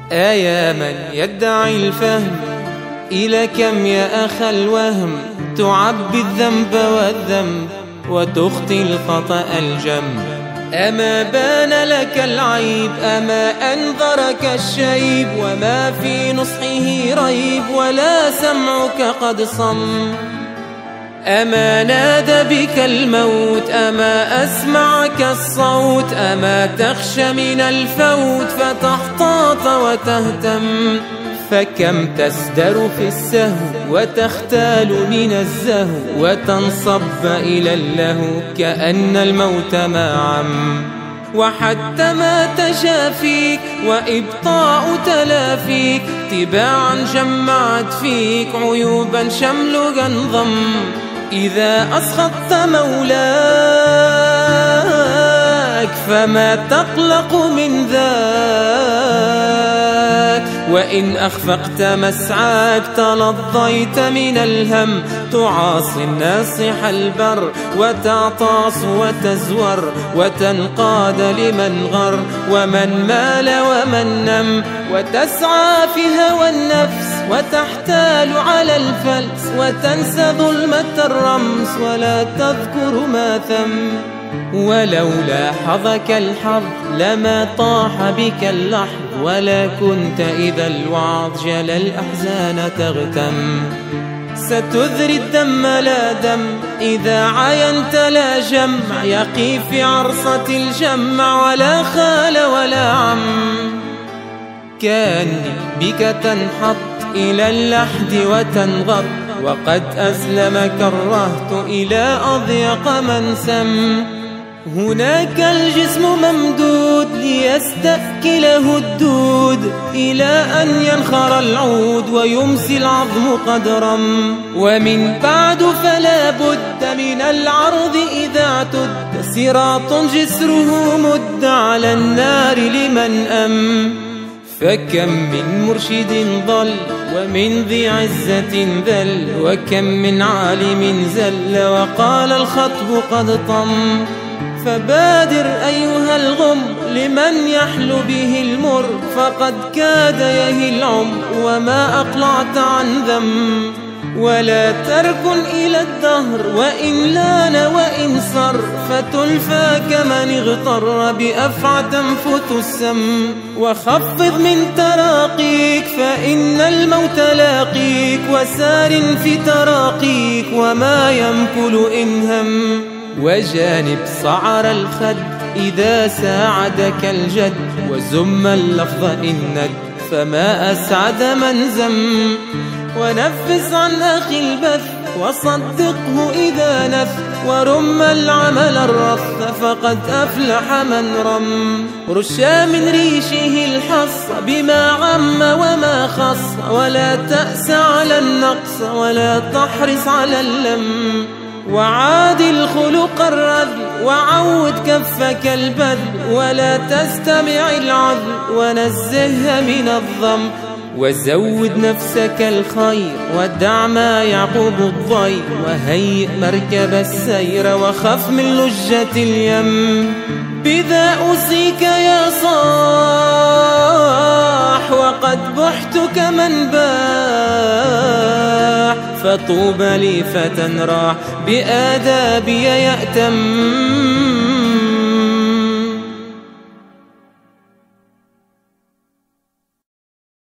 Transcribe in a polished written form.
يا من يدعي الفهم، إلى كم يا أخا الوهم تعبي الذنب والذم وتخطي الخطأ الجم؟ أما بان لك العيب، أما أنذرك الشيب، وما في نصحه ريب، ولا سمعك قد صم؟ أما نادى بك الموت، أما أسمعك الصوت، أما تخشى من الفوت فتحتاط وتهتم؟ فكم تسدر في السهو وتختال من الزهو وتنصب إلى اللهو كأن الموت ما عم؟ وحتى ما تشافيك وإبطاء تلافيك تباعا جمعت فيك عيوبا شملها انضم. إذا أسخطت مولاك فما تقلق من ذاك، وإن أخفقت مسعاك تلظيت من الهم. تعاصي الناصح البر وتعطاس وتزور وتنقاد لمن غر ومن مال ومن نم، وتسعى في هوى النفس وتحتال على الفلس وتنسى ظلمة الرمس ولا تذكر ما ثم. ولو لاحظك الحظ لما طاح بك اللحظ، ولا كنت إذا الوعظ جل الأحزان تغتم. ستذري الدم لا دم إذا عاينت لا جمع، يقي في عرصة الجمع ولا خال ولا عم. كأني بك تنحط إلى اللحد وتنغط، وقد أسلمك الرهط إلى أضيق منسم. هناك الجسم ممدود ليستأكله الدود، إلى أن ينخر العود ويمسي العظم قدرا. ومن بعد فلا بد من العرض إذا اعتد، صراط جسره مد على النار لمن أم. فكم من مرشد ضل ومن ذي عزة ذل، وكم من عالم زل وقال الخطب قد طم. فبادر أيها الغم لمن يحلو به المر، فقد كاد يهي العمر وما أقلعت عن ذم. ولا تركن إلى الدهر وإن لان وإن صر، فتلفى كمن اغتر بأفعى تنفت السم. وخفض من تراقيك فإن الموت لاقيك، وسار في تراقيك وما يمكل إن هم. وجانب صعر الخد إذا ساعدك الجد، وزم اللفظ إن ند فما أسعد من زم. ونفس عن أخي البث وصدقه إذا نف، ورم العمل الرث فقد أفلح من رم. رشا من ريشه الحص بما عم وما خص، ولا تأس على النقص ولا تحرص على اللم. وعاد الخلق الرذل وعود كفك البذل، ولا تستمع العذل ونزهها من الضم. وزود نفسك الخير ودع ما يعقب الضير، وهيئ مركب السير وخف من لجة اليم. بذا أوصيك يا صاح وقد بحت كمن باح، فطوبى لي فتى راح بآدابي يأتم.